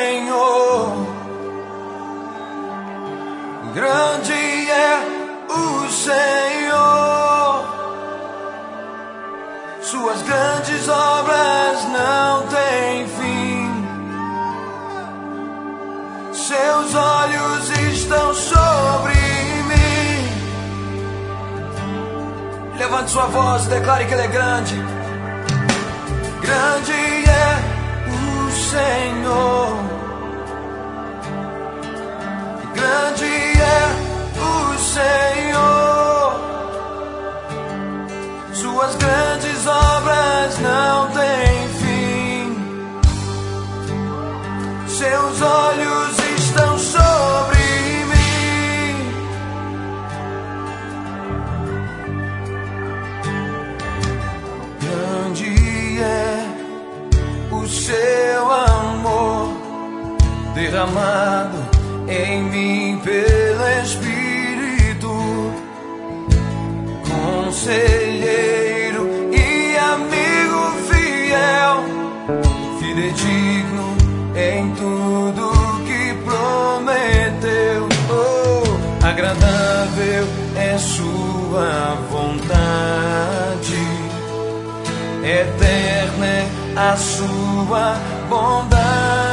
Senhor. Grande é o Senhor, suas grandes obras não têm fim. Seus olhos estão sobre mim. Levante sua voz e declare que Ele é grande. Grande é o Senhor. Grande é o Senhor. Suas grandes obras não têm fim. Seus olhos estão sobre mim. Grande é o seu amor derramado em mim pelo Espírito, conselheiro e amigo fiel, fidedigno em tudo que prometeu. Oh, agradável é sua vontade, eterna é a sua bondade.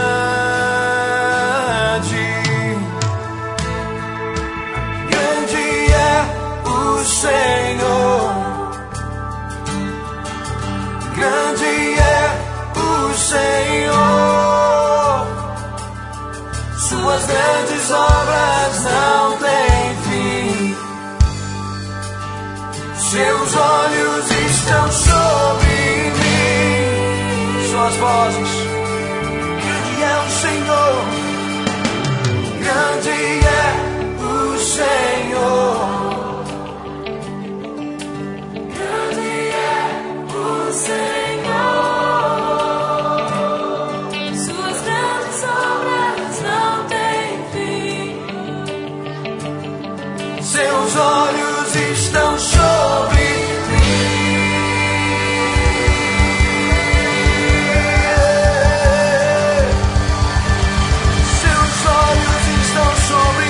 Grande é o Senhor. Grande é o Senhor. Suas grandes obras não têm fim. Seus olhos estão sobre mim. Suas vozes. Grande é o Senhor. Grande é o Senhor. Grande é o Senhor. Suas grandes obras não têm fim. Seus olhos estão sobre mim. Seus olhos estão sobre mim.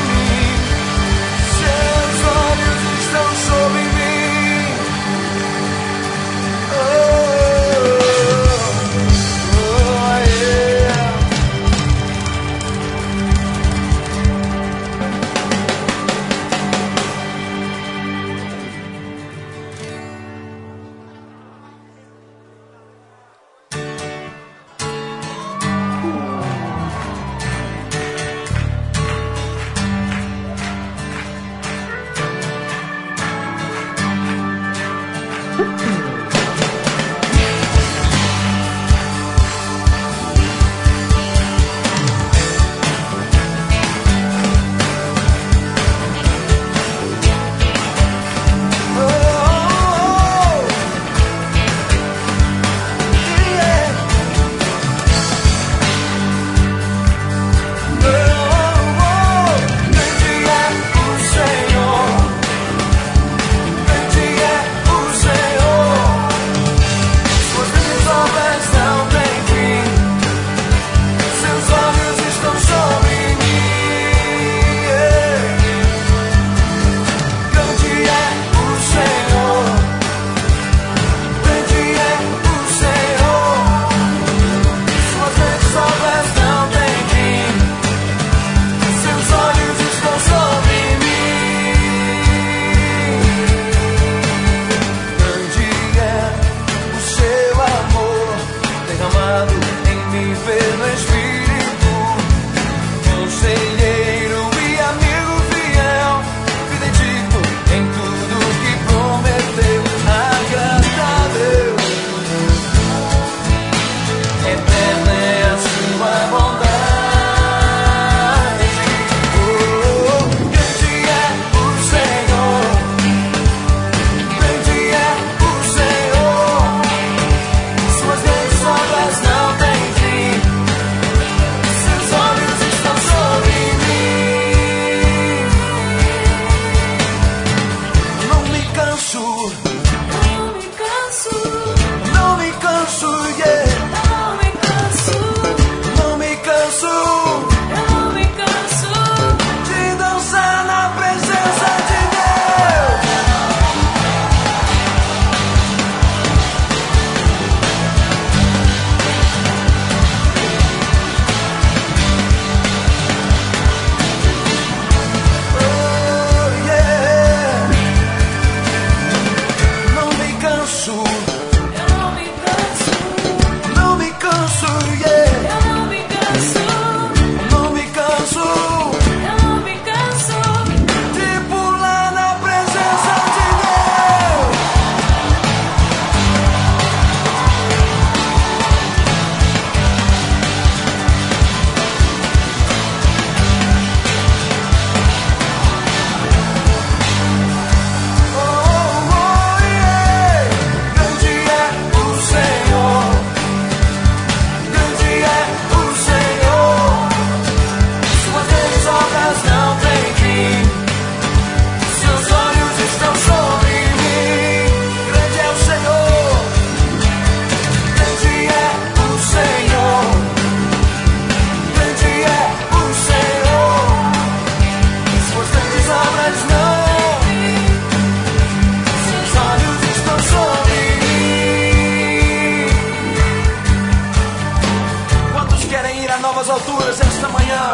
alturas esta manhã.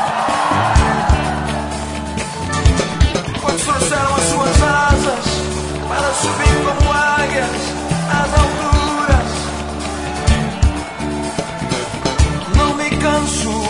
Pois trouxeram as suas asas para subir como águias às alturas. Não me canso